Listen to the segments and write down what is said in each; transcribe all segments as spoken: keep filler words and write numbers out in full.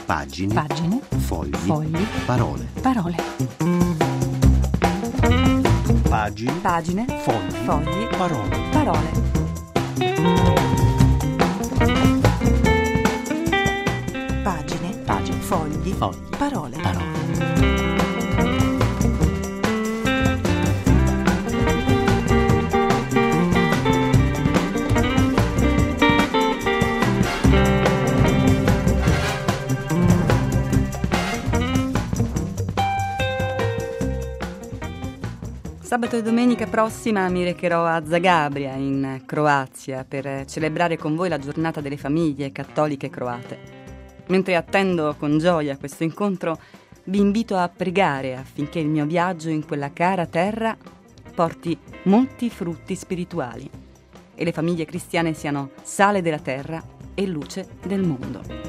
Pagine. Pagine. Fogli. Fogli. Parole. Parole. Pagine. Pagine. Fogli. Fogli. Parole. Parole. Pagine. Pagine. Fogli. Fogli. Parole. Parole. Sabato e domenica prossima mi recherò a Zagabria, in Croazia, per celebrare con voi la giornata delle famiglie cattoliche croate. Mentre attendo con gioia questo incontro, vi invito a pregare affinché il mio viaggio in quella cara terra porti molti frutti spirituali e le famiglie cristiane siano sale della terra e luce del mondo.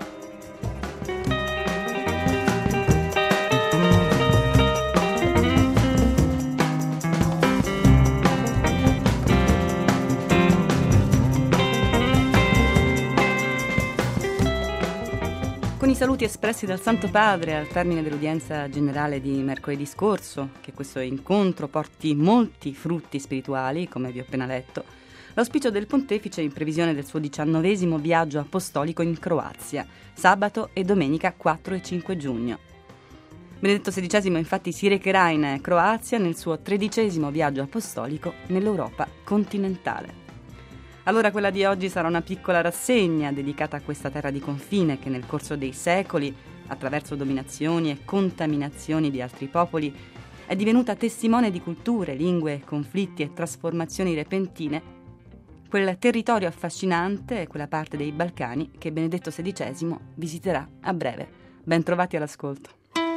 Con i saluti espressi dal Santo Padre al termine dell'udienza generale di mercoledì scorso, che questo incontro porti molti frutti spirituali, come vi ho appena letto, l'auspicio del Pontefice in previsione del suo diciannovesimo viaggio apostolico in Croazia, sabato e domenica quattro e cinque giugno. Benedetto sedicesimo infatti si recherà in Croazia nel suo tredicesimo viaggio apostolico nell'Europa continentale. Allora quella di oggi sarà una piccola rassegna dedicata a questa terra di confine che nel corso dei secoli, attraverso dominazioni e contaminazioni di altri popoli, è divenuta testimone di culture, lingue, conflitti e trasformazioni repentine, quel territorio affascinante è quella parte dei Balcani che Benedetto sedicesimo visiterà a breve. Ben trovati all'ascolto.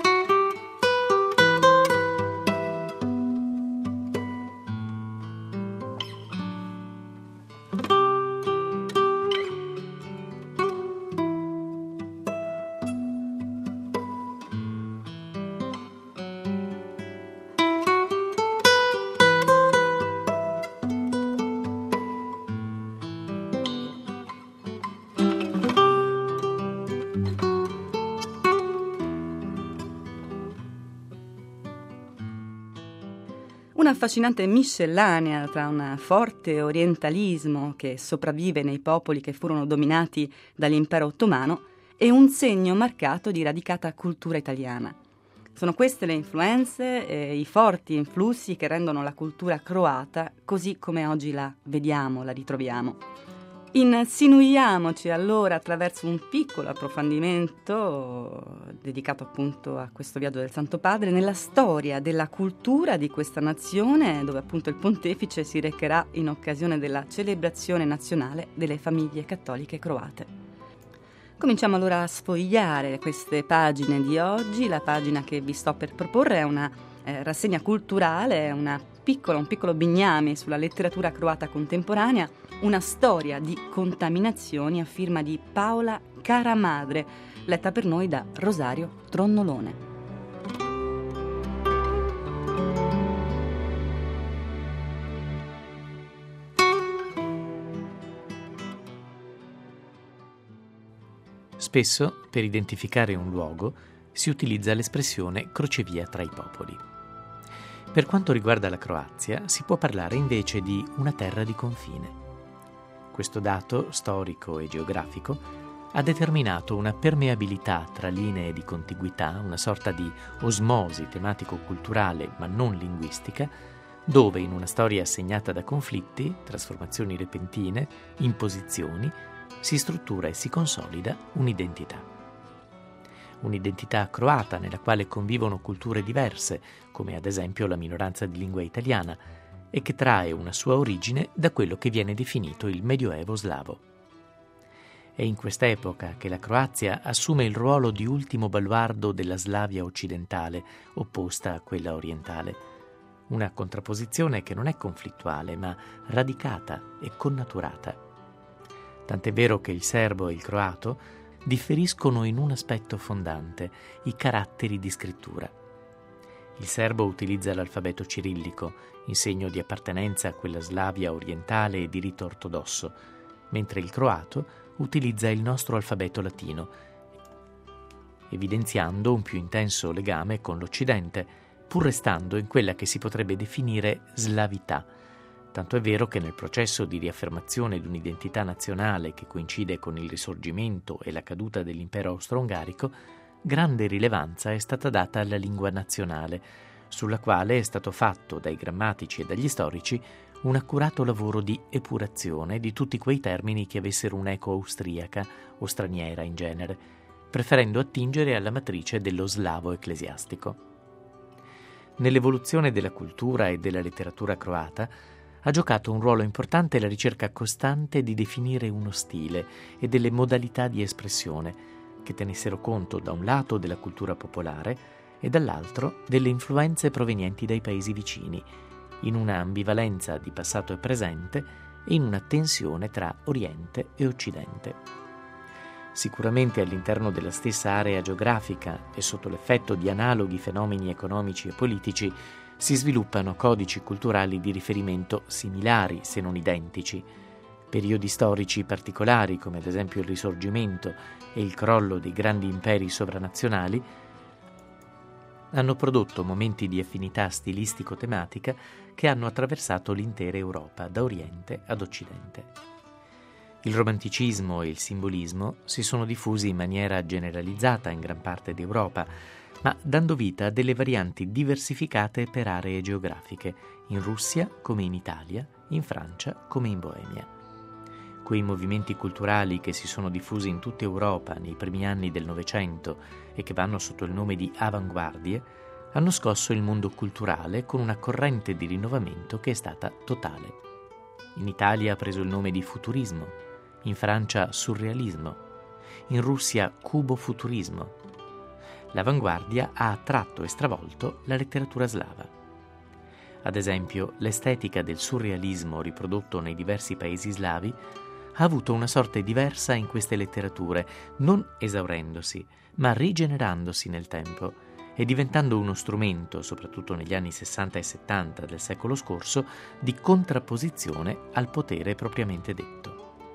Un'affascinante miscellanea tra un forte orientalismo che sopravvive nei popoli che furono dominati dall'impero ottomano e un segno marcato di radicata cultura italiana. Sono queste le influenze e i forti influssi che rendono la cultura croata così come oggi la vediamo, la ritroviamo. Insinuiamoci allora attraverso un piccolo approfondimento dedicato appunto a questo viaggio del Santo Padre nella storia della cultura di questa nazione dove appunto il Pontefice si recherà in occasione della celebrazione nazionale delle famiglie cattoliche croate. Cominciamo allora a sfogliare queste pagine di oggi. La pagina che vi sto per proporre è una eh, rassegna culturale, una piccola, un piccolo bignami sulla letteratura croata contemporanea, una storia di contaminazioni a firma di Paola Caramadre, letta per noi da Rosario Tronnolone. Spesso, per identificare un luogo, si utilizza l'espressione crocevia tra i popoli. Per quanto riguarda la Croazia, si può parlare invece di una terra di confine. Questo dato, storico e geografico, ha determinato una permeabilità tra linee di contiguità, una sorta di osmosi tematico-culturale ma non linguistica, dove in una storia segnata da conflitti, trasformazioni repentine, imposizioni, si struttura e si consolida un'identità. Un'identità croata nella quale convivono culture diverse, come ad esempio la minoranza di lingua italiana, e che trae una sua origine da quello che viene definito il Medioevo slavo. È in quest'epoca che la Croazia assume il ruolo di ultimo baluardo della Slavia occidentale, opposta a quella orientale. Una contrapposizione che non è conflittuale, ma radicata e connaturata. Tant'è vero che il serbo e il croato differiscono in un aspetto fondante, i caratteri di scrittura. Il serbo utilizza l'alfabeto cirillico, in segno di appartenenza a quella Slavia orientale e di rito ortodosso, mentre il croato utilizza il nostro alfabeto latino evidenziando un più intenso legame con l'Occidente, pur restando in quella che si potrebbe definire slavità. Tanto è vero che nel processo di riaffermazione di un'identità nazionale che coincide con il risorgimento e la caduta dell'impero austro-ungarico, grande rilevanza è stata data alla lingua nazionale, sulla quale è stato fatto dai grammatici e dagli storici un accurato lavoro di epurazione di tutti quei termini che avessero un'eco austriaca o straniera in genere, preferendo attingere alla matrice dello slavo ecclesiastico. Nell'evoluzione della cultura e della letteratura croata ha giocato un ruolo importante la ricerca costante di definire uno stile e delle modalità di espressione che tenessero conto da un lato della cultura popolare e dall'altro delle influenze provenienti dai paesi vicini, in una ambivalenza di passato e presente e in una tensione tra Oriente e Occidente. Sicuramente all'interno della stessa area geografica e sotto l'effetto di analoghi fenomeni economici e politici si sviluppano codici culturali di riferimento similari, se non identici. Periodi storici particolari, come ad esempio il Risorgimento e il crollo dei grandi imperi sovranazionali, hanno prodotto momenti di affinità stilistico-tematica che hanno attraversato l'intera Europa, da Oriente ad Occidente. Il romanticismo e il simbolismo si sono diffusi in maniera generalizzata in gran parte d'Europa, ma dando vita a delle varianti diversificate per aree geografiche, in Russia come in Italia, in Francia come in Boemia. Quei movimenti culturali che si sono diffusi in tutta Europa nei primi anni del Novecento e che vanno sotto il nome di avanguardie, hanno scosso il mondo culturale con una corrente di rinnovamento che è stata totale. In Italia ha preso il nome di futurismo, in Francia surrealismo, in Russia cubofuturismo. L'avanguardia ha attratto e stravolto la letteratura slava. Ad esempio, l'estetica del surrealismo riprodotto nei diversi paesi slavi ha avuto una sorte diversa in queste letterature, non esaurendosi, ma rigenerandosi nel tempo e diventando uno strumento, soprattutto negli anni sessanta e settanta del secolo scorso, di contrapposizione al potere propriamente detto.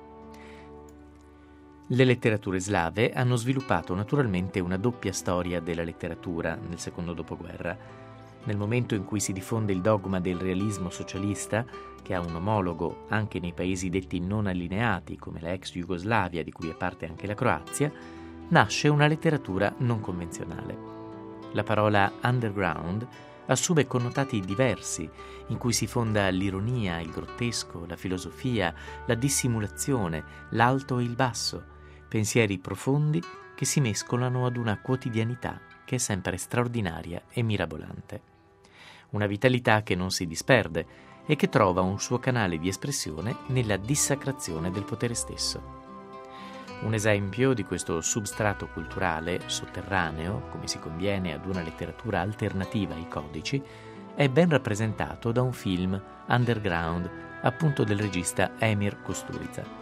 Le letterature slave hanno sviluppato naturalmente una doppia storia della letteratura nel secondo dopoguerra. Nel momento in cui si diffonde il dogma del realismo socialista, che ha un omologo anche nei paesi detti non allineati, come la ex Jugoslavia, di cui è parte anche la Croazia, nasce una letteratura non convenzionale. La parola underground assume connotati diversi, in cui si fonda l'ironia, il grottesco, la filosofia, la dissimulazione, l'alto e il basso, pensieri profondi che si mescolano ad una quotidianità che è sempre straordinaria e mirabolante. Una vitalità che non si disperde e che trova un suo canale di espressione nella dissacrazione del potere stesso. Un esempio di questo substrato culturale sotterraneo, come si conviene ad una letteratura alternativa ai codici, è ben rappresentato da un film underground, appunto del regista Emir Kusturica.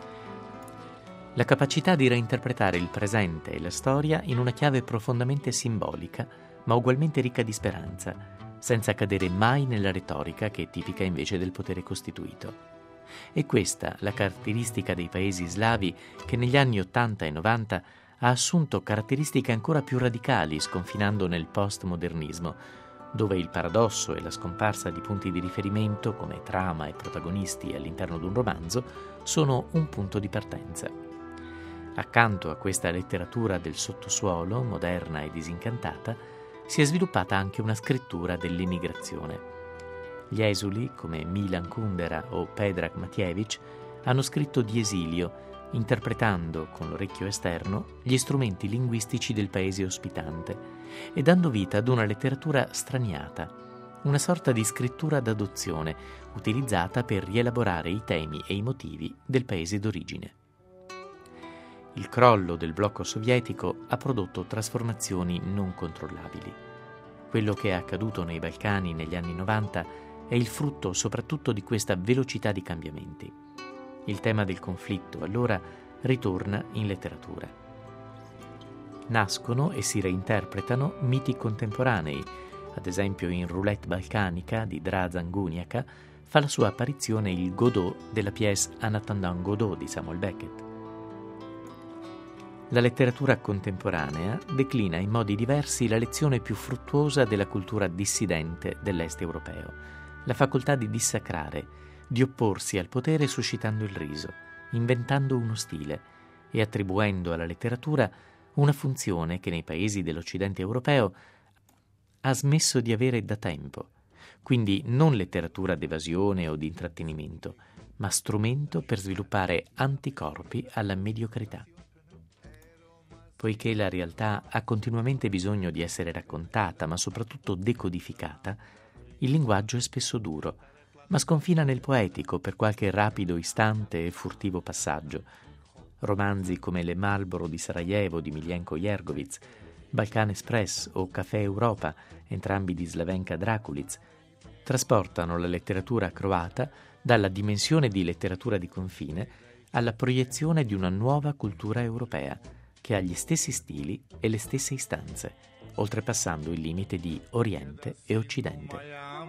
La capacità di reinterpretare il presente e la storia in una chiave profondamente simbolica, ma ugualmente ricca di speranza, senza cadere mai nella retorica che è tipica invece del potere costituito. È questa la caratteristica dei paesi slavi che negli anni ottanta e novanta ha assunto caratteristiche ancora più radicali, sconfinando nel postmodernismo, dove il paradosso e la scomparsa di punti di riferimento come trama e protagonisti all'interno di un romanzo sono un punto di partenza. Accanto a questa letteratura del sottosuolo, moderna e disincantata, si è sviluppata anche una scrittura dell'emigrazione. Gli esuli, come Milan Kundera o Predrag Matvejević, hanno scritto di esilio, interpretando con l'orecchio esterno gli strumenti linguistici del paese ospitante e dando vita ad una letteratura straniata, una sorta di scrittura d'adozione utilizzata per rielaborare i temi e i motivi del paese d'origine. Il crollo del blocco sovietico ha prodotto trasformazioni non controllabili. Quello che è accaduto nei Balcani negli anni novanta è il frutto soprattutto di questa velocità di cambiamenti. Il tema del conflitto, allora, ritorna in letteratura. Nascono e si reinterpretano miti contemporanei. Ad esempio in Roulette balcanica di Dražan Gunjaka fa la sua apparizione il Godot della pièce En attendant Godot di Samuel Beckett. La letteratura contemporanea declina in modi diversi la lezione più fruttuosa della cultura dissidente dell'est europeo, la facoltà di dissacrare, di opporsi al potere suscitando il riso, inventando uno stile e attribuendo alla letteratura una funzione che nei paesi dell'Occidente europeo ha smesso di avere da tempo, quindi non letteratura d'evasione o di intrattenimento, ma strumento per sviluppare anticorpi alla mediocrità. Poiché la realtà ha continuamente bisogno di essere raccontata, ma soprattutto decodificata, il linguaggio è spesso duro, ma sconfina nel poetico per qualche rapido istante e furtivo passaggio. Romanzi come Le Marlboro di Sarajevo di Miljenko Jergovic, Balkan Express o Café Europa, entrambi di Slavenka Drakulic, trasportano la letteratura croata dalla dimensione di letteratura di confine alla proiezione di una nuova cultura europea che ha gli stessi stili e le stesse istanze, oltrepassando il limite di Oriente e Occidente.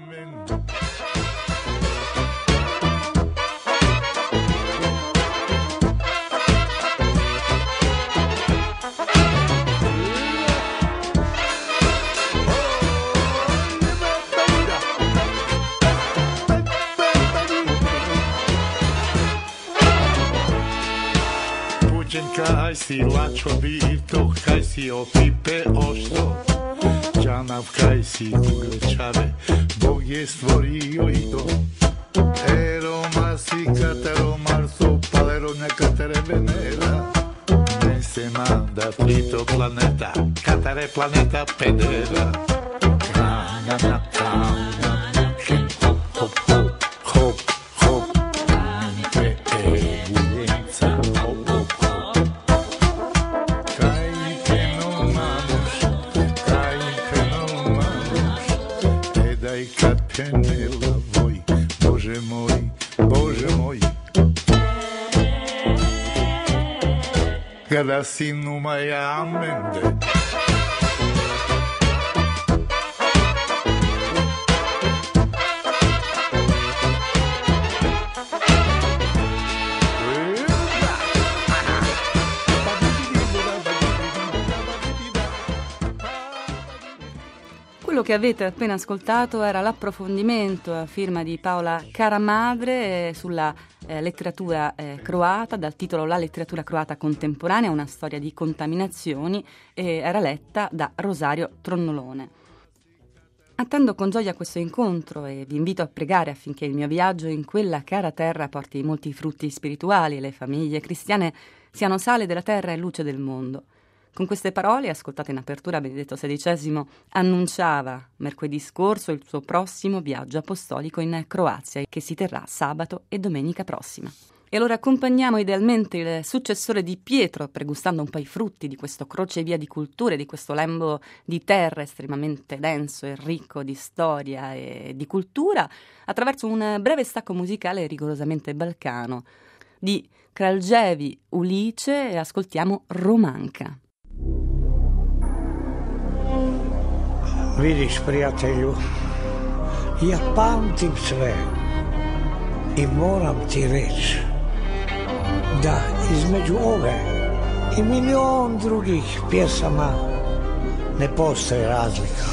Kaj si lačo bito, kaj si opipe ošto, Đanav kaj si uglečave, Bog je stvorio i to. Ero masi katero Marso, palero nekatere Venera, ne se manda trito planeta, katere planeta pedera. Na na na na, hop hop hop hop hop, te evidenza hop hop. Penela voi, Bože moj, Bože moj. Kada si numa ja mende. Quello che avete appena ascoltato era l'approfondimento a firma di Paola Caramadre eh, sulla eh, letteratura eh, croata, dal titolo La letteratura croata contemporanea, una storia di contaminazioni, e era letta da Rosario Tronnolone. Attendo con gioia questo incontro e vi invito a pregare affinché il mio viaggio in quella cara terra porti molti frutti spirituali e le famiglie cristiane siano sale della terra e luce del mondo. Con queste parole, ascoltate in apertura, Benedetto sedicesimo annunciava mercoledì scorso il suo prossimo viaggio apostolico in Croazia, che si terrà sabato e domenica prossima. E allora accompagniamo idealmente il successore di Pietro, pregustando un po' i frutti di questo crocevia di culture, di questo lembo di terra estremamente denso e ricco di storia e di cultura, attraverso un breve stacco musicale rigorosamente balcano. Di Kraljevi Ulice e ascoltiamo Romanka. Vidiš, prijatelju, ja pamtim sve i moram ti reći da između ove i milion drugih pjesama ne postoji razlika.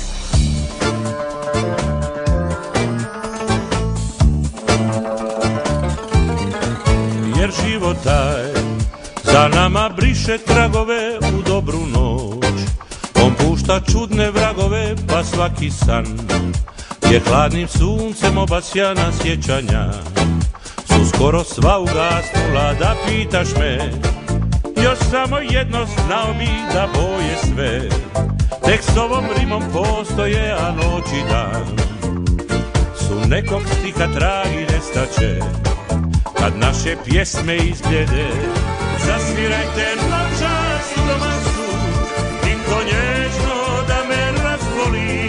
Jer život taj za nama briše tragove u dobru noć. On pušta čudne vragove, pa svaki san je hladnim suncem obasjana sjećanja. Su skoro sva ugasnula, da pitaš me, još samo jedno znao bi da boje sve. Tek s ovom rimom postoje, a noć i dan su nekog stiha tragi nestaće. Kad naše pjesme izbljede, zasvirajte noćas romansu, tinko nježno da me razvoli.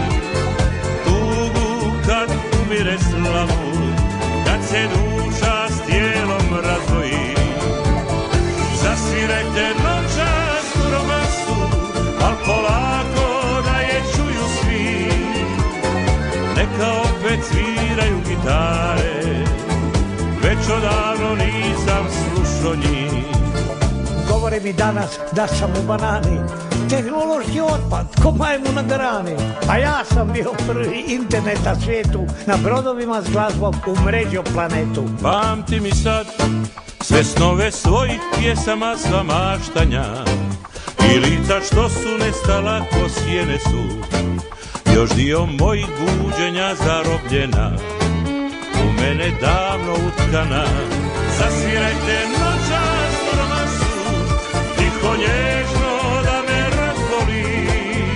Tugu kad umire slavu, kad se duša s tijelom razdvoji. Zasvirajte noćas romansu, al polako da je čuju svi. Neka opet sviraju gitare, već odavno nisam slušao njih. govore mi danas da sam u banani. Tehnološki otpad, ko majmu na grani. A ja sam bio prvi internet na svijetu, na brodovima s glazbom umrežio planetu. Pamti mi sad sve snove svojih pjesama sva maštanja i lica što su nestala ko sjene su još dio mojih buđenja zarobljena, u mene davno utkana. Zasvirajte noćas romansu, tiho nježno da me razboli,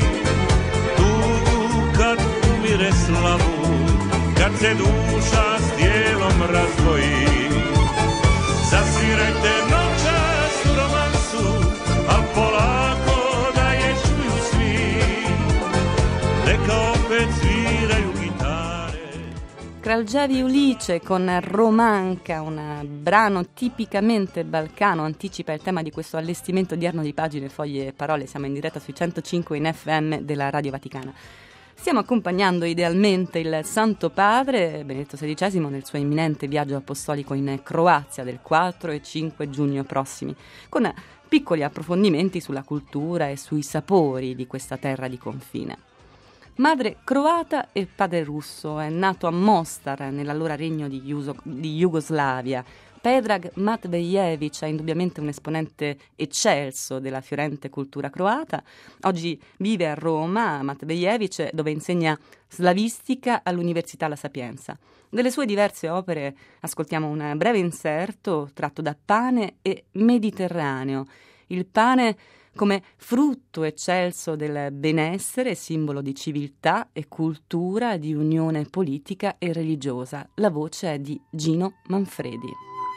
tugu kad umire slavu, kad se duša s tijelom razdvoji. Zasvirajte noćas romansu, a polako da je čuju svi, neka opet sviraju gitare. Kraljevi Ulice con Romanca, un brano tipicamente balcano, anticipa il tema di questo allestimento odierno di Pagine, Foglie e Parole. Siamo in diretta sui centocinque in F M della Radio Vaticana. Stiamo accompagnando idealmente il Santo Padre Benedetto sedicesimo nel suo imminente viaggio apostolico in Croazia del quattro e cinque giugno prossimi, con piccoli approfondimenti sulla cultura e sui sapori di questa terra di confine. Madre croata e padre russo, è nato a Mostar nell'allora regno di, Juso, di Jugoslavia. Predrag Matvejević è indubbiamente un esponente eccelso della fiorente cultura croata. Oggi vive a Roma, Matvejević, dove insegna slavistica all'Università La Sapienza. Delle sue diverse opere ascoltiamo un breve inserto tratto da Pane e Mediterraneo. Il pane come frutto eccelso del benessere, simbolo di civiltà e cultura, di unione politica e religiosa. La voce è di Gino Manfredi.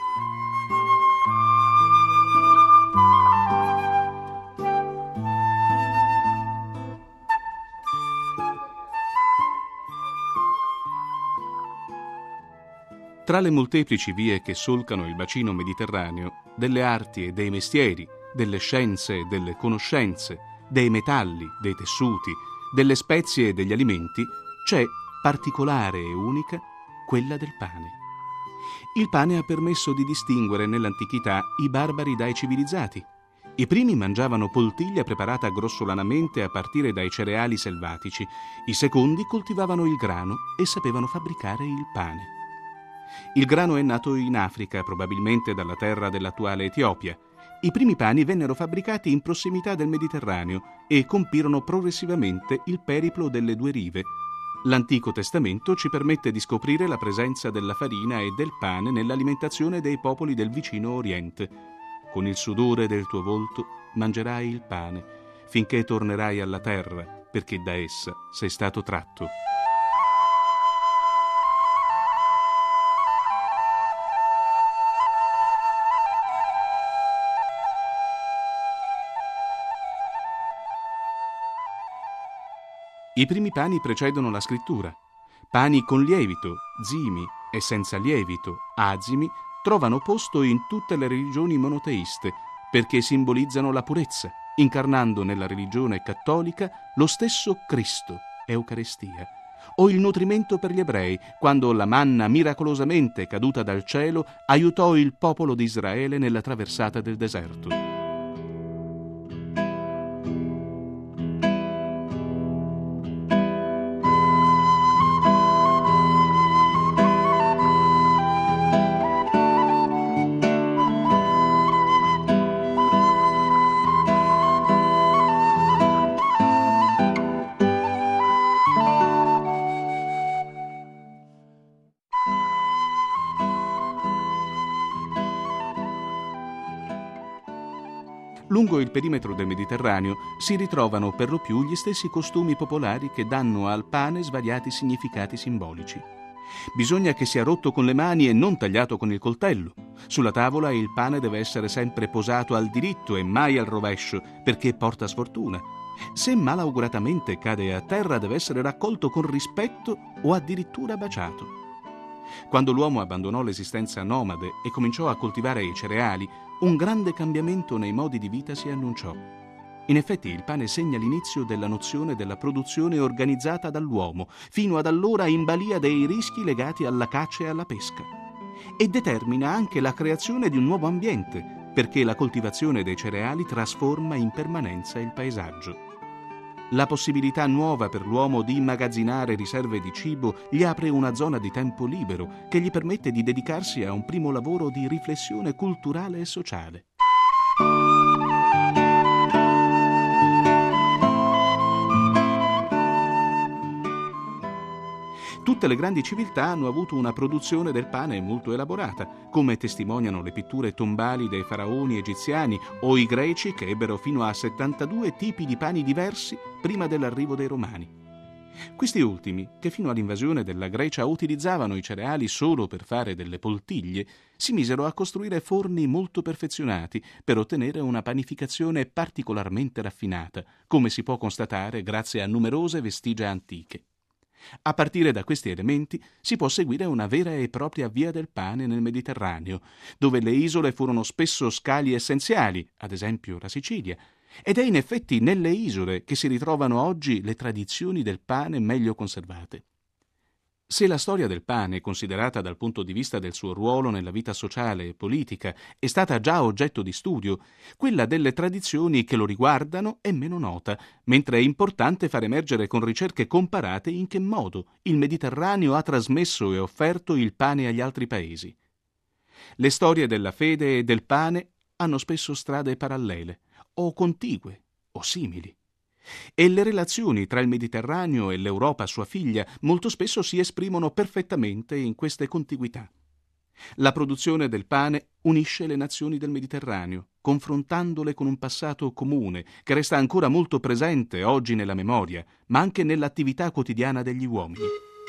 Tra le molteplici vie che solcano il bacino mediterraneo, delle arti e dei mestieri, delle scienze e delle conoscenze, dei metalli, dei tessuti, delle spezie e degli alimenti, c'è, particolare e unica, quella del pane. Il pane ha permesso di distinguere nell'antichità i barbari dai civilizzati. I primi mangiavano poltiglia preparata grossolanamente a partire dai cereali selvatici, i secondi coltivavano il grano e sapevano fabbricare il pane. Il grano è nato in Africa, probabilmente dalla terra dell'attuale Etiopia. I primi pani vennero fabbricati in prossimità del Mediterraneo e compirono progressivamente il periplo delle due rive. L'Antico Testamento ci permette di scoprire la presenza della farina e del pane nell'alimentazione dei popoli del vicino Oriente. Con il sudore del tuo volto mangerai il pane, finché tornerai alla terra, perché da essa sei stato tratto. I primi pani precedono la scrittura. Pani con lievito, zimi e senza lievito, azimi, trovano posto in tutte le religioni monoteiste perché simbolizzano la purezza, incarnando nella religione cattolica lo stesso Cristo, Eucaristia, o il nutrimento per gli ebrei, quando la manna miracolosamente caduta dal cielo aiutò il popolo di Israele nella traversata del deserto. Lungo il perimetro del Mediterraneo si ritrovano per lo più gli stessi costumi popolari che danno al pane svariati significati simbolici. Bisogna che sia rotto con le mani e non tagliato con il coltello. Sulla tavola il pane deve essere sempre posato al diritto e mai al rovescio, perché porta sfortuna. Se malauguratamente cade a terra deve essere raccolto con rispetto o addirittura baciato. Quando l'uomo abbandonò l'esistenza nomade e cominciò a coltivare i cereali, un grande cambiamento nei modi di vita si annunciò. In effetti il pane segna l'inizio della nozione della produzione organizzata dall'uomo, fino ad allora in balia dei rischi legati alla caccia e alla pesca, e determina anche la creazione di un nuovo ambiente, perché la coltivazione dei cereali trasforma in permanenza il paesaggio. La possibilità nuova per l'uomo di immagazzinare riserve di cibo gli apre una zona di tempo libero che gli permette di dedicarsi a un primo lavoro di riflessione culturale e sociale. Tutte le grandi civiltà hanno avuto una produzione del pane molto elaborata, come testimoniano le pitture tombali dei faraoni egiziani o i greci che ebbero fino a settantadue tipi di pani diversi prima dell'arrivo dei romani. Questi ultimi, che fino all'invasione della Grecia utilizzavano i cereali solo per fare delle poltiglie, si misero a costruire forni molto perfezionati per ottenere una panificazione particolarmente raffinata, come si può constatare grazie a numerose vestigia antiche. A partire da questi elementi si può seguire una vera e propria via del pane nel Mediterraneo, dove le isole furono spesso scali essenziali, ad esempio la Sicilia, ed è in effetti nelle isole che si ritrovano oggi le tradizioni del pane meglio conservate. Se la storia del pane, considerata dal punto di vista del suo ruolo nella vita sociale e politica, è stata già oggetto di studio, quella delle tradizioni che lo riguardano è meno nota, mentre è importante far emergere con ricerche comparate in che modo il Mediterraneo ha trasmesso e offerto il pane agli altri paesi. Le storie della fede e del pane hanno spesso strade parallele, o contigue, o simili. E le relazioni tra il Mediterraneo e l'Europa sua figlia molto spesso si esprimono perfettamente in queste contiguità. La produzione del pane unisce le nazioni del Mediterraneo, confrontandole con un passato comune che resta ancora molto presente oggi nella memoria, ma anche nell'attività quotidiana degli uomini.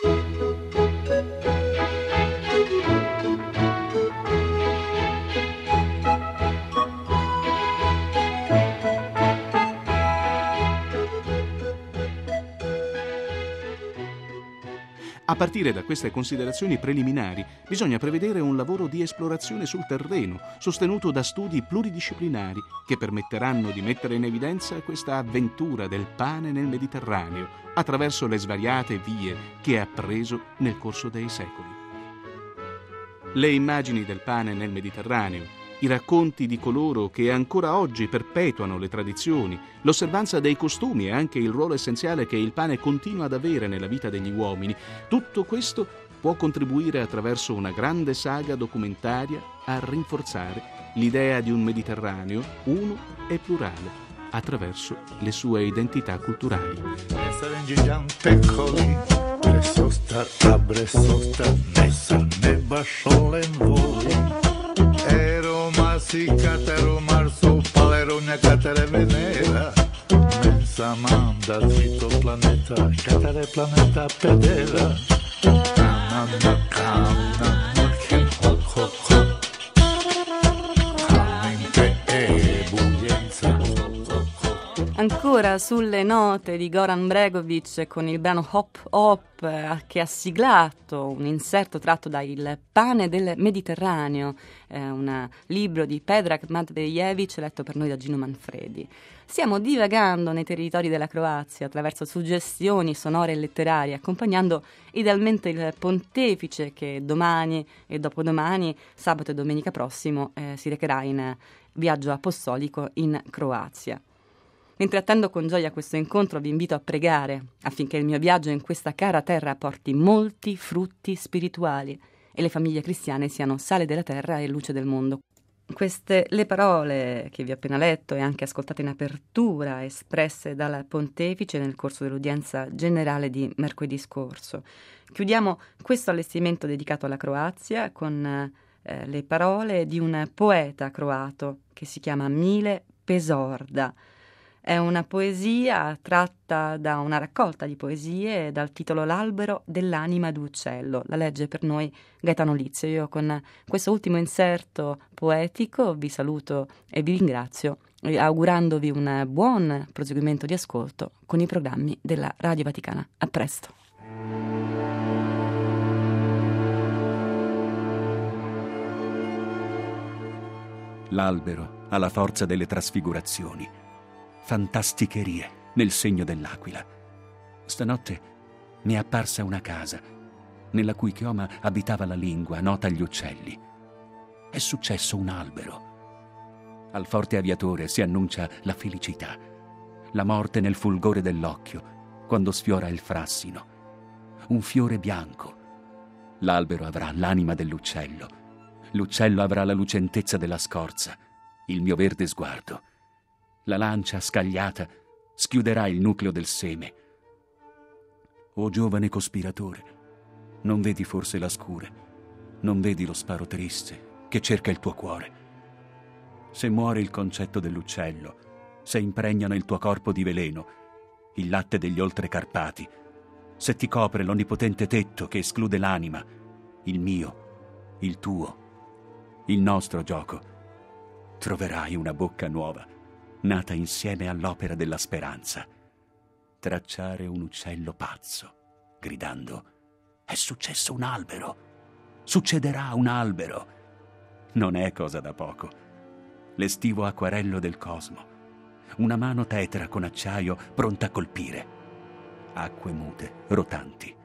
A partire da queste considerazioni preliminari bisogna prevedere un lavoro di esplorazione sul terreno, sostenuto da studi pluridisciplinari che permetteranno di mettere in evidenza questa avventura del pane nel Mediterraneo attraverso le svariate vie che ha preso nel corso dei secoli. Le immagini del pane nel Mediterraneo, i racconti di coloro che ancora oggi perpetuano le tradizioni, l'osservanza dei costumi e anche il ruolo essenziale che il pane continua ad avere nella vita degli uomini, tutto questo può contribuire attraverso una grande saga documentaria a rinforzare l'idea di un Mediterraneo uno e plurale attraverso le sue identità culturali. Si catero marzo paleronia catere venera mensa manda zito planeta catere planeta pedera nanna canna che ho ho ho mente e buglienza. Ancora sulle note di Goran Bregovic con il brano Hop Hop eh, che ha siglato un inserto tratto da Il pane del Mediterraneo, eh, un libro di Predrag Matvejevic letto per noi da Gino Manfredi. Stiamo divagando nei territori della Croazia attraverso suggestioni sonore e letterarie, accompagnando idealmente il pontefice che domani e dopodomani, sabato e domenica prossimo, eh, si recherà in viaggio apostolico in Croazia. Mentre attendo con gioia questo incontro, vi invito a pregare affinché il mio viaggio in questa cara terra porti molti frutti spirituali e le famiglie cristiane siano sale della terra e luce del mondo. Queste le parole che vi ho appena letto e anche ascoltate in apertura, espresse dal pontefice nel corso dell'udienza generale di mercoledì scorso. Chiudiamo questo allestimento dedicato alla Croazia con eh, le parole di un poeta croato che si chiama Mile Pesorda. È una poesia tratta da una raccolta di poesie dal titolo L'albero dell'anima d'uccello. La legge per noi Gaetano Lizio. Io con questo ultimo inserto poetico vi saluto e vi ringrazio, augurandovi un buon proseguimento di ascolto con i programmi della Radio Vaticana. A presto. L'albero ha la forza delle trasfigurazioni. Fantasticherie nel segno dell'aquila. Stanotte mi è apparsa una casa nella cui chioma abitava la lingua nota agli uccelli. È successo un albero. Al forte aviatore si annuncia la felicità, la morte nel fulgore dell'occhio, quando sfiora il frassino. Un fiore bianco. L'albero avrà l'anima dell'uccello. L'uccello avrà la lucentezza della scorza, il mio verde sguardo. La lancia scagliata schiuderà il nucleo del seme. O giovane cospiratore, non vedi forse la scure? Non vedi lo sparo triste che cerca il tuo cuore? Se muore il concetto dell'uccello, se impregnano il tuo corpo di veleno, il latte degli oltrecarpati, se ti copre l'onnipotente tetto che esclude l'anima, il mio, il tuo, il nostro gioco, troverai una bocca nuova, nata insieme all'opera della speranza. Tracciare un uccello pazzo, gridando: è successo un albero, succederà un albero. Non è cosa da poco. L'estivo acquarello del cosmo, una mano tetra con acciaio pronta a colpire, acque mute, rotanti,